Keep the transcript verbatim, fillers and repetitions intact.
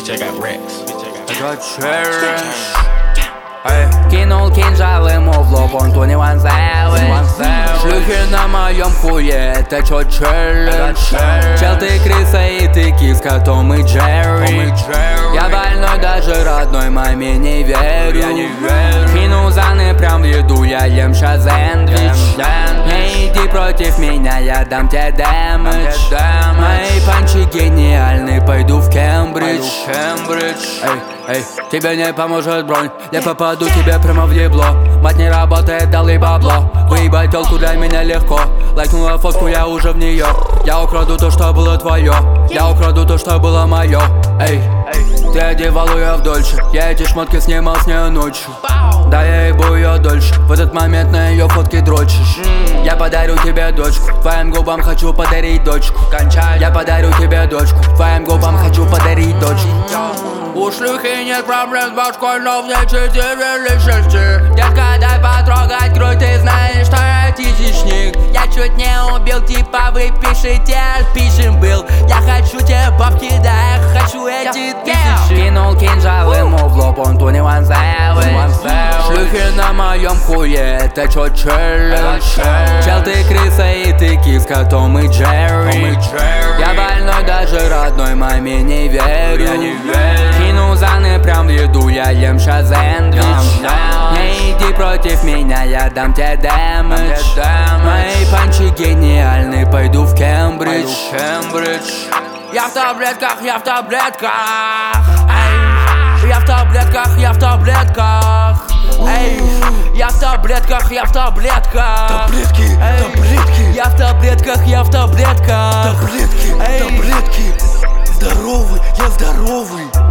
Bitch, I got racks. Кинул кинжал ему в лоб, он то не вонзалась. Шлюхи на моем хуе, это чё челлендж? Чел, ты крыса и ты киска, Том и Джерри. Я больной, даже родной маме не верю. Кинул заны прям в еду, я ем щас сэндвич. Не иди против меня, я дам тебе дэмэдж. Мои панчи гениальны, пойду в Кембридж. Эй, эй, тебе не поможет бронь, я попаду тебе прямо в ебло. Мать не работает, дали бабло. Выебать телку для меня легко. Лайкнула фотку, я уже в нее. Я украду то, что было твое. Я украду то, что было мое. Эй, ты одевал ее в дольше. Я эти шмотки снимал с нее ночью. Да я ебу ее дольше. В этот момент на ее фотке дрочишь. Я подарю тебе дочку, твоим губам хочу подарить дочку. Я подарю тебе дочку, твоим губам хочу подарить дочку. У шлюхи нет проблем с башкой, но в ней четыре или шесть. Детка, дай потрогать грудь, ты знаешь, что я тысячник. Я чуть не убил, типа выпишите, пишем был. Я хочу тебе бабки, да, я хочу эти тысячи. Кинул кинжал ему в лоб, он то не вонзалась. Шлюхи на моем хуе, это чё челлендж? Чел, ты крыса и ты киска, Том и Джерри. Я больной, даже родной маме не верю. Кинул заны прям в еду, я ем щас сэндвич. Не иди против меня, я дам тебе дэмэдж. Мои панчи гениальны, пойду в Кембридж. Я в таблетках, я в таблетках. Эй, я в таблетках, я в таблетках. Эй, я в таблетках, я в таблетках. Таблетки, таблетки. Я в таблетках, я в таблетках. Таблетки, таблетки. Здоровый, я здоровый.